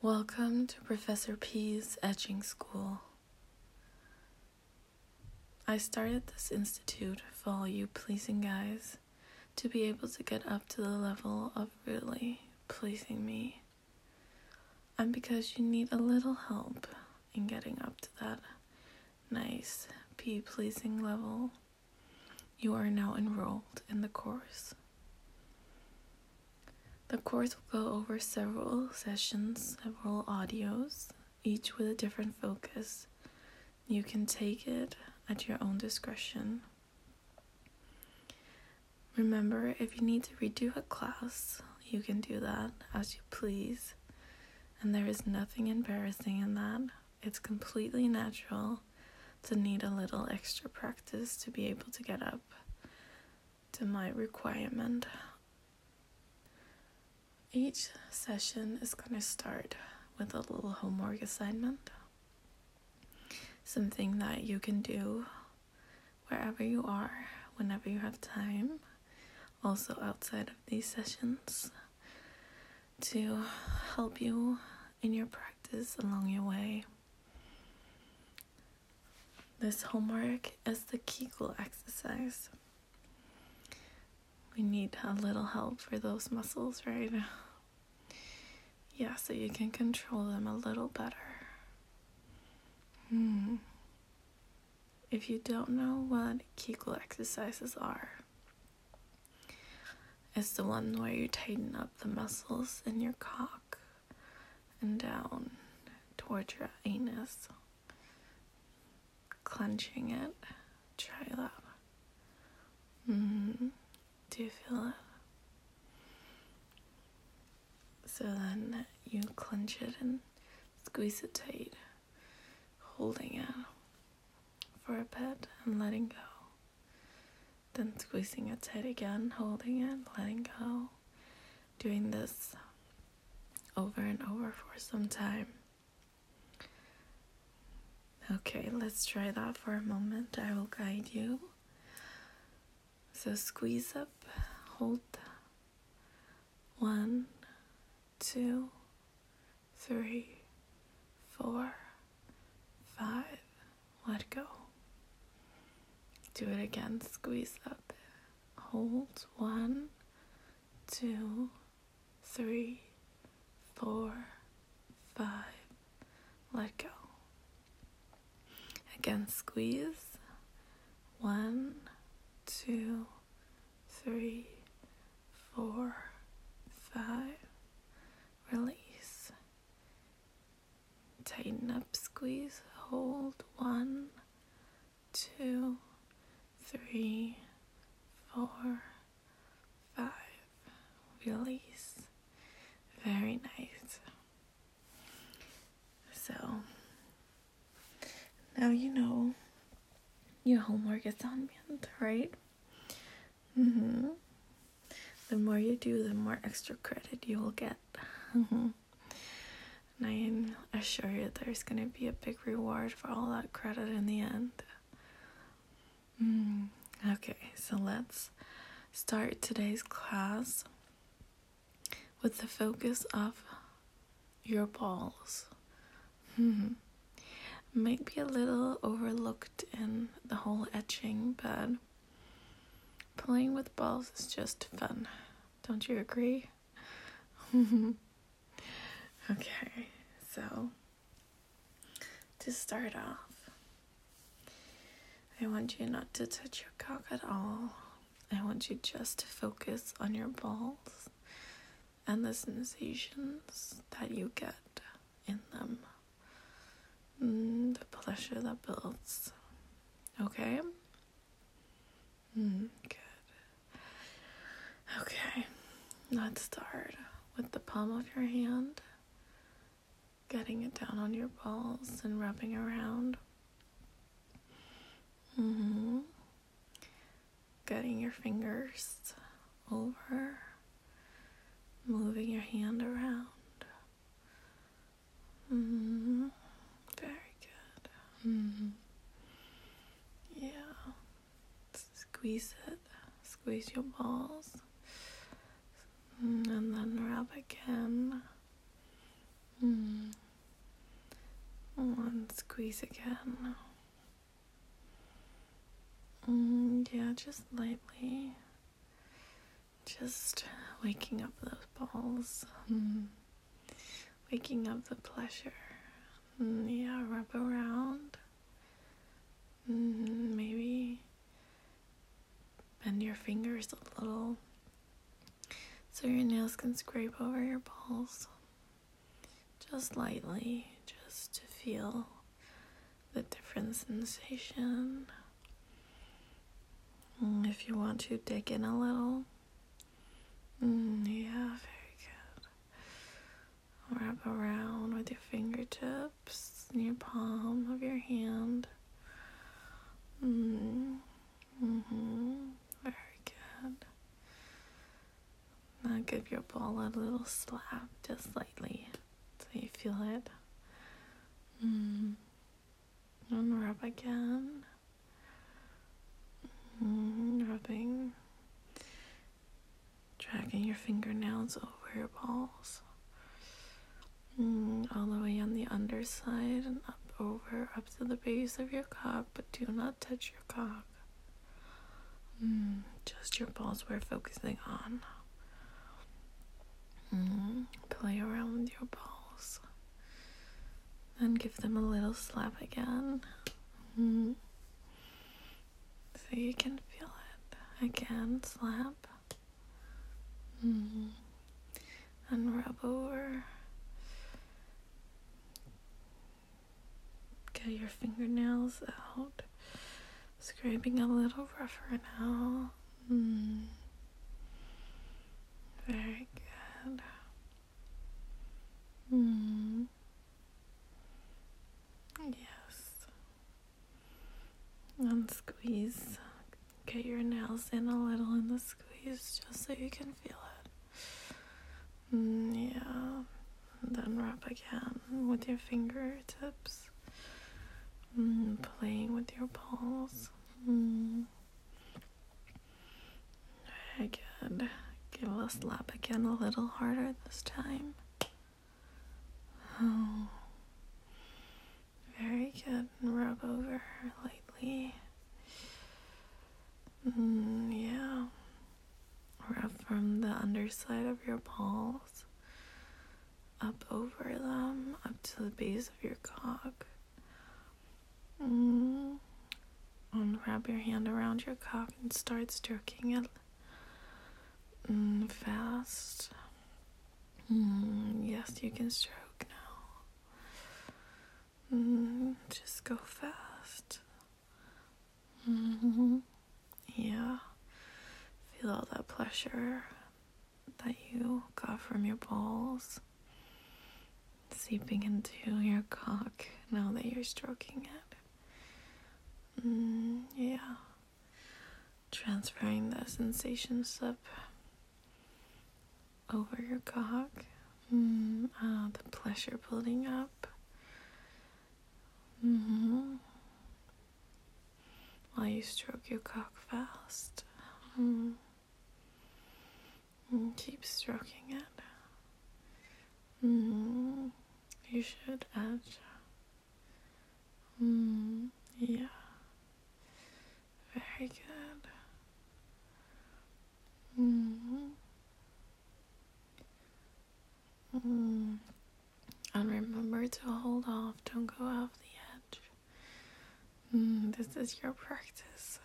Welcome to Professor P's Etching School. I started this institute for all you pleasing guys to be able to get up to the level of really pleasing me. And because you need a little help in getting up to that nice P-pleasing level, you are now enrolled in the course. The course will go over several sessions, several audios, each with a different focus. You can take it at your own discretion. Remember, if you need to redo a class, you can do that as you please. And there is nothing embarrassing in that. It's completely natural to need a little extra practice to be able to get up to my requirement. Each session is going to start with a little homework assignment. Something that you can do wherever you are, whenever you have time. Also outside of these sessions to help you in your practice along your way. This homework is the Kegel exercise. We need a little help for those muscles, right? Yeah, so you can control them a little better. If you don't know what Kegel exercises are, it's the one where you tighten up the muscles in your cock and down towards your anus. Clenching it. Try that. Do you feel it? So then you clench it and squeeze it tight, holding it for a bit and letting go. Then squeezing it tight again, holding it, letting go. Doing this over and over for some time. Okay, let's try that for a moment. I will guide you. So squeeze up, hold. 1, 2, 3, 4, 5. Let go. Do it again. Squeeze up. Hold. 1, 2, 3, 4, 5. Let go. Again, squeeze. 1, 2, 3, 4, 5. Release. Tighten up, squeeze, hold. 1, 2, 3, 4, 5. Release. Very nice. So, now you know your homework assignment, right? The more you do, the more extra credit you will get. And I assure you there's going to be a big reward for all that credit in the end. Okay, so let's start today's class with the focus of your balls. Might be a little overlooked in the whole etching, but playing with balls is just fun. Don't you agree? Okay, so to start off, I want you not to touch your cock at all. I want you just to focus on your balls and the sensations that you get in them. The pleasure that builds. Okay? Good. Okay, let's start with the palm of your hand. Getting it down on your balls and rubbing around. Getting your fingers over. Moving your hand around. Very good. Yeah. Squeeze it. Squeeze your balls. And then rub again. squeeze again. Yeah, just lightly. Just waking up those balls. Waking up the pleasure. Yeah, rub around. Maybe bend your fingers a little so your nails can scrape over your balls. Just lightly, just to feel the different sensation. If you want to dig in a little. Yeah, very good. Wrap around with your fingertips in your palm of your hand. Very good. Now give your ball a little slap, just lightly, so you feel it. And rub again. Rubbing. Dragging your fingernails over your balls. All the way on the underside and up to the base of your cock, but do not touch your cock. Just your balls we're focusing on. Play around with your balls. Then give them a little slap again. So you can feel it. Again, slap. And rub over. Get your fingernails out. Scraping a little rougher now. Very good. Yes. And squeeze. Get your nails in a little in the squeeze just so you can feel it. Yeah. And then rub again with your fingertips. Playing with your balls. Very good. Give a slap again a little harder this time. Oh. Very good. And rub over lightly. Yeah. Rub from the underside of your balls up over them, up to the base of your cock. And wrap your hand around your cock and start stroking it fast. Yes, you can stroke now. Just go fast. Yeah. Feel all that pleasure that you got from your balls seeping into your cock now that you're stroking it. Yeah. Transferring the sensations up over your cock. The pleasure building up. While you stroke your cock fast. Keep stroking it. You should edge. Yeah. Very good. And remember to hold off. Don't go off the edge. This is your practice.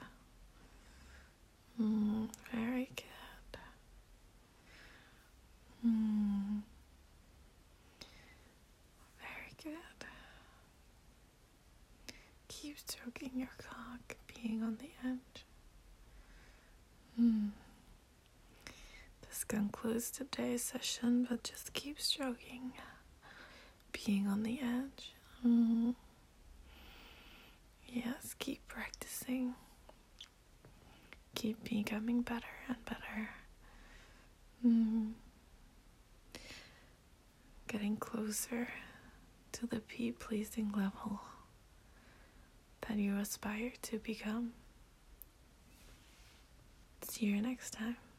Very good. Very good. Keep stroking your cock, being on the edge. This concludes today's session, but just keep stroking, being on the edge. Yes, keep practicing. Keep becoming better and better. Getting closer to the pleasing level that you aspire to become. See you next time.